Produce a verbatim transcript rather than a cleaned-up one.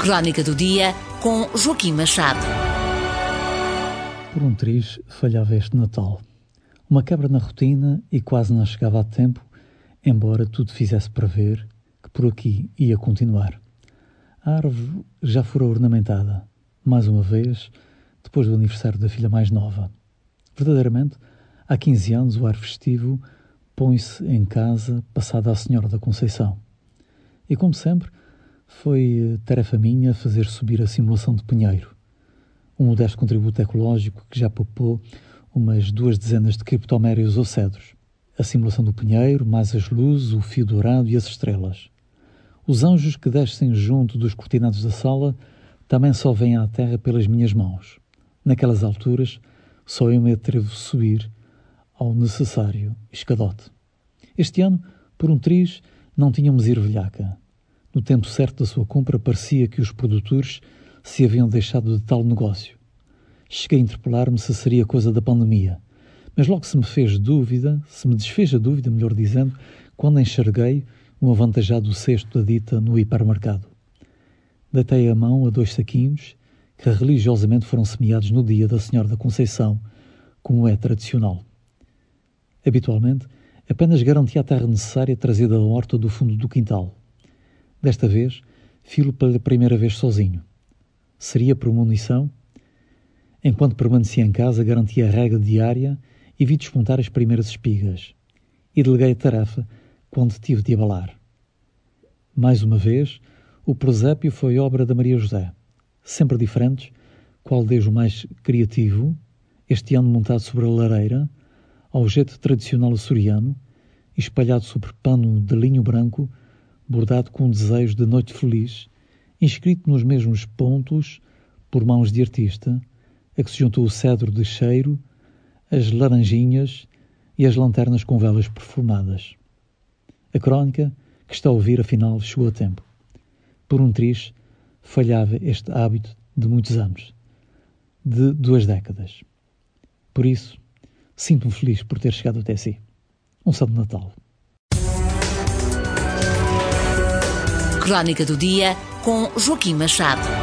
Crónica do Dia com Joaquim Machado. Por um triz falhava este Natal. Uma quebra na rotina e quase não chegava a tempo, embora tudo fizesse prever que por aqui ia continuar. A árvore já fora ornamentada, mais uma vez, depois do aniversário da filha mais nova. Verdadeiramente, há quinze anos o ar festivo põe-se em casa, passada a Senhora da Conceição. E como sempre, foi tarefa minha fazer subir a simulação de Pinheiro, um modesto contributo ecológico que já poupou umas duas dezenas de criptomérios ou cedros. A simulação do Pinheiro, mais as luzes, o fio dourado e as estrelas. Os anjos que descem junto dos cortinados da sala também só vêm à terra pelas minhas mãos. Naquelas alturas, só eu me atrevo a subir ao necessário escadote. Este ano, por um triz, não tínhamos ervilhaca. No tempo certo da sua compra, parecia que os produtores se haviam deixado de tal negócio. Cheguei a interpelar-me se seria coisa da pandemia, mas logo se me fez dúvida, se me desfez a dúvida, melhor dizendo, quando enxerguei um avantajado cesto da dita no hipermercado. Deitei a mão a dois saquinhos que religiosamente foram semeados no dia da Senhora da Conceição, como é tradicional. Habitualmente, apenas garantia a terra necessária trazida da horta do fundo do quintal. Desta vez, filo pela primeira vez sozinho. Seria por munição? Enquanto permanecia em casa, garantia a rega diária e vi despontar as primeiras espigas. E deleguei a tarefa quando tive de abalar. Mais uma vez, o presépio foi obra da Maria José. Sempre diferentes, qual desde o mais criativo, este ano montado sobre a lareira, ao jeito tradicional açoriano, espalhado sobre pano de linho branco, bordado com um desejo de noite feliz, inscrito nos mesmos pontos, por mãos de artista, a que se juntou o cedro de cheiro, as laranjinhas e as lanternas com velas perfumadas. A crónica, que está a ouvir, afinal, chegou a tempo. Por um triz, falhava este hábito de muitos anos, de duas décadas. Por isso, sinto-me feliz por ter chegado até si. Um Santo Natal. Crónica do Dia com Joaquim Machado.